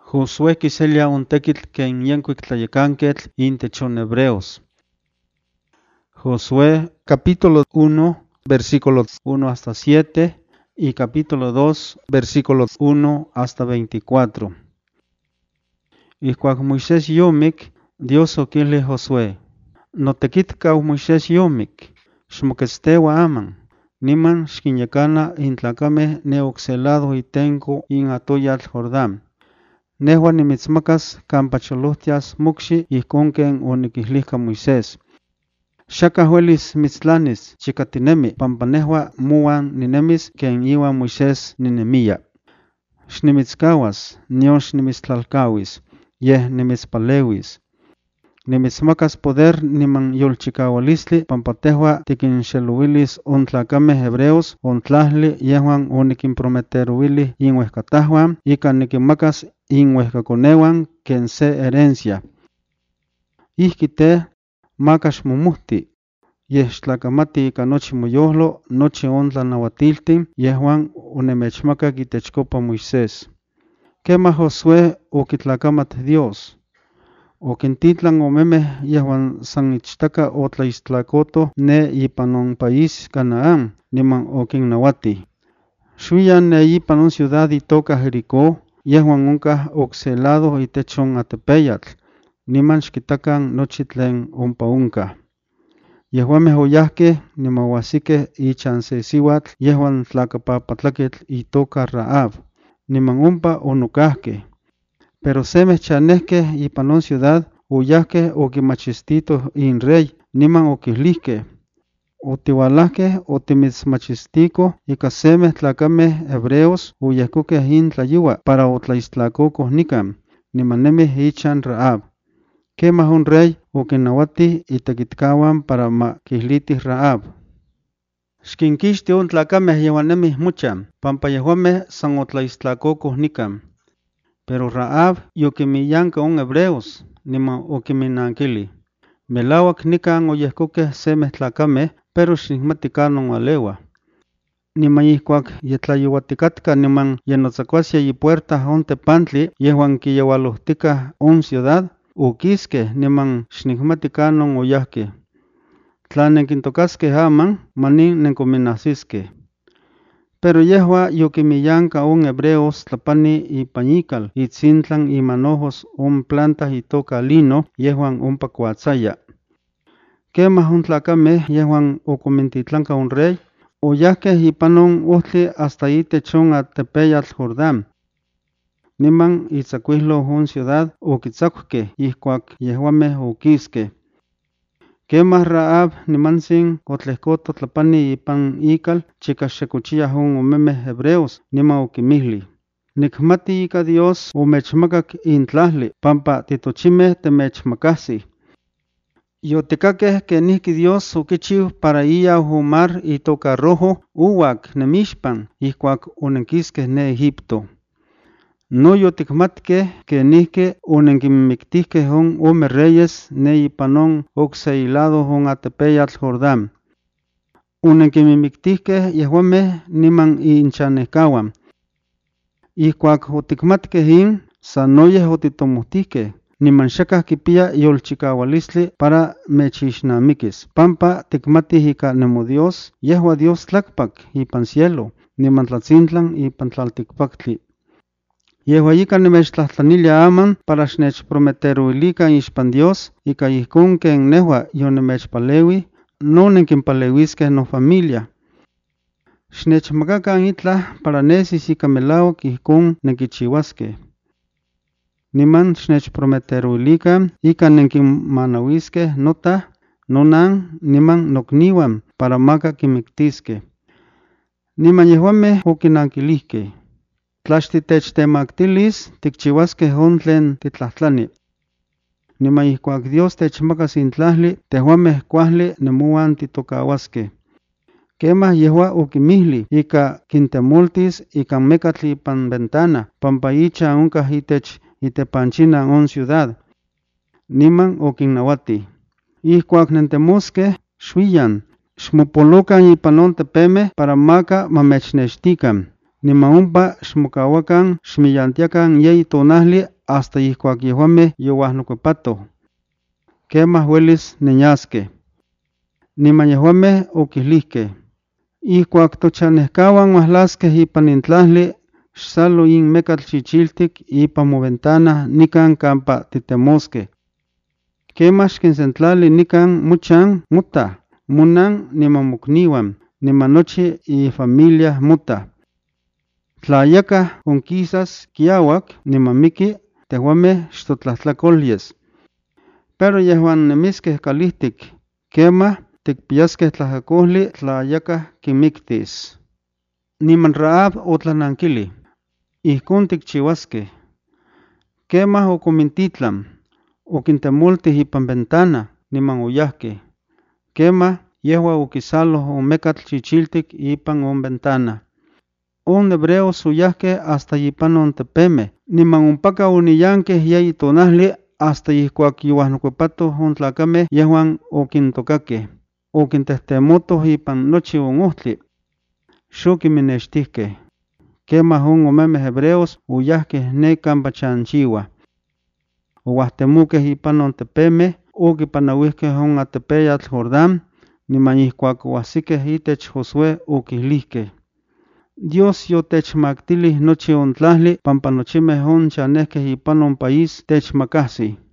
Josué quiselia un tequitl ken yencuic tlayecanquetl intechon hebreos. Josué capítulo 1, versículos 1 hasta 7 y capítulo 2, versículos 1 hasta 24. Ixcuac Moisés yomic, Dios oquile Josué: no tequitkau Moisés yomic, xmoquestewa aman, niman xquinyacana intlacame neoxelado itenco in atoyal Jordán. Nehua nimitzmacas campa cholohtias moxi ihconquen oniquihlica Moisés. Xacah huelis mitztlanis chicatinemi pampa nehua muan ninemis ken iwan Moisés ninemia. Xnimitzcahuas, nion xnimitztlalcauis, yeh nimitzpaleuis. Nimitzmacas poder niman yolchicaualistli pampa tehua tiquinxeluilis ontlacameh hebreos ontlahli yehuan oniquimprometeruili inhuehcatahuan ica niquimacas inhuehcaconehuan ken se herencia. Ihquite, macas momuhti, yeh xtlacamati ica nochi moyolo, nochi ontlanauatiltin yehuan onemechmacac itechcopa Moisés. Quema Josué oquitlacamat Dios. Oquintitlan omemeh yehuan san ichtaca otlaistlacoto ne ipan on país Canaán, niman oquinnauati. Xuiyan ne ipan on ciudad itoca Jericó, yehuan oncah oxelado itechon atepeyatl, niman xquitacan nochi tlen ompa oncah. Yehuameh oyahqueh niman oahsiqueh ichan se siuatl yehuan tlacapapatlaquetl itoca Rahab, niman ompa onocahqueh. Pero semeh chanehqueh ipan on ciudad oyahqueh oquimachistitoh in rey, niman oquihlihqueh: otiualahqueh otimitzmachisticoh ica semeh tlacameh hebreos oyehcoqueh in tlayoua para otlaistlacocoh nican, niman nemih ichan Rahab. Quemah on rey oquinnauatih itequitcahuan para ma quihlitih Rahab: xquinquixti on tlacameh yehuan nemih mochan, pampa yehuameh san otlaistlacocoh nican. Pero Rahab yoquimiyanca on hebreos, niman oquiminnanquili: melauac nican oyehcoqueh semeh tlacameh, pero xnicmati canon aleua. Niman ihcuac yetlayouaticatca niman yenotzacuasya ipuerta on tepantli yehuan quiyeualohticah on ciudad, oquisqueh niman xnicmati canon oyahqueh. Tla nenquintocasqueh aman, manin nencominahsisqueh. Pero yehua yoquimiyanca on hebreos tlapani ipan ical itzintlan imanojos on planta itoca lino yehuan ompa coatzaya. Quemah on tlacameh yehuan ocomintitlanca on rey, oyahqueh ipan on ohtli hasta itech on atepeyatl Jordán. Niman itzacuihlo on ciudad oquitzacuhqueh ihcuac yehuameh oquisqueh. Quemah Rahab nimantzin otlehcoto tlapani ipan ical chica xecochiyah on omemeh hebreos, niman oquimihlih: nicmati ica Dios omechmacac in tlahli, pampa titochimeh temechmacasih. Yoticaqueh quenihqui Dios oquichiu para iyau on mar itoca Rojo ouac nemixpan ihcuac onenquisqueh ne Egipto. No yoticmatqueh quenihqui onenquinmictihqueh on ome reyes ne ipan on ocse ilado on atepeyatl Jordán. Onenquinmictihqueh yehuameh niman inchanehcahuan. Ihcuac oticmatqueh in, sanoyeh otitomohtihqueh, niman xacah quipia yolchicaualistli para mechixnamiquis, pampa ticmatih ica nemodios yehua Dios tlacpac ipan cielo, niman tlatzintlan ipan tlalticpactli. Yehua ica nimechtlahtlanilia aman para xnechprometeruilican ixpan Dios, ica ihcon ken nehua yonemechpaleui, no nenquimpaleuisqueh nofamilia. Xnechmacacan itlah para nesis ica melauac ihcon nenquichiuasqueh. Niman xnechprometeruilican ica nenquinmanauisqueh notah, nonan, niman nocniuan para maca quimictisqueh. Niman yehuameh oquinanquilihqueh: tla xtitechtemactilis, ticchiuasqueh on tlen titlahtlani. Niman ihcuac Dios techmacas in tlahli, tehuameh cuahli nemoan titocauasqueh. Quemah yehua oquimihlih ica quintemoltis ica mecatl ipan ventana, pampa ichan oncah itech itepanchinan on ciudad. Niman oquinnauatih: ihcuac nentemosqueh, xuiyan, xmopolocan ipan on tepemeh para maca mamechnextican. niman ompa xmokahuakan xmiyantiakan yei tonahli hasta ihkuak yehuameh youahnokuepatoh. Quemah huelis nenyasqueh. Niman yehuameh oquihlihqueh: ihkuak tochanehcahuan uahlasqueh ipan intlahli, xsalo in mecatl chichiltic ipan moventana nican campa titemosqueh. Quemah xquinsentlali nican mochan motah, monan niman mocniuan, niman nochi ifamilia motah. Tla yakah onquisas kiauac niman miqui, tehuameh xtotlahtlacolyes. Pero yehuan nemisqueh calihtic, quemah ticpiasqueh tlajacohli tla yakah quinmictis. Niman Rahab otlanankilih: ihcon ticchiuasqueh. Quemah oconmintitlan, oquintemoltih ipan ventana, niman oyahqueh. Quemah yehua oquisaloh on mecatl chichiltic ipan on ventana. On hebreos oyahqueh hasta ipan on tepemeh, niman ompaka oniyanqueh yei tonahli hasta ihkuak youahnocuepatoh on tlacameh yehuan oquintocakeh, oquintehtemottoh ipan nochi on ohtli. Xoquiminextihqueh. Quemah on omemeh hebreos oyahqueh ne campa chanchiuah. Ouahtemokeh ipan on tepemeh, oquipanahuihqueh on atepeyatl Jordán, niman ihkuak oahsiqueh itech Josué oquihlihqueh: Dios yotechmaktilih nochi on tlahli pampa nochimeh on chanehqueh ipan on país techmacahsih.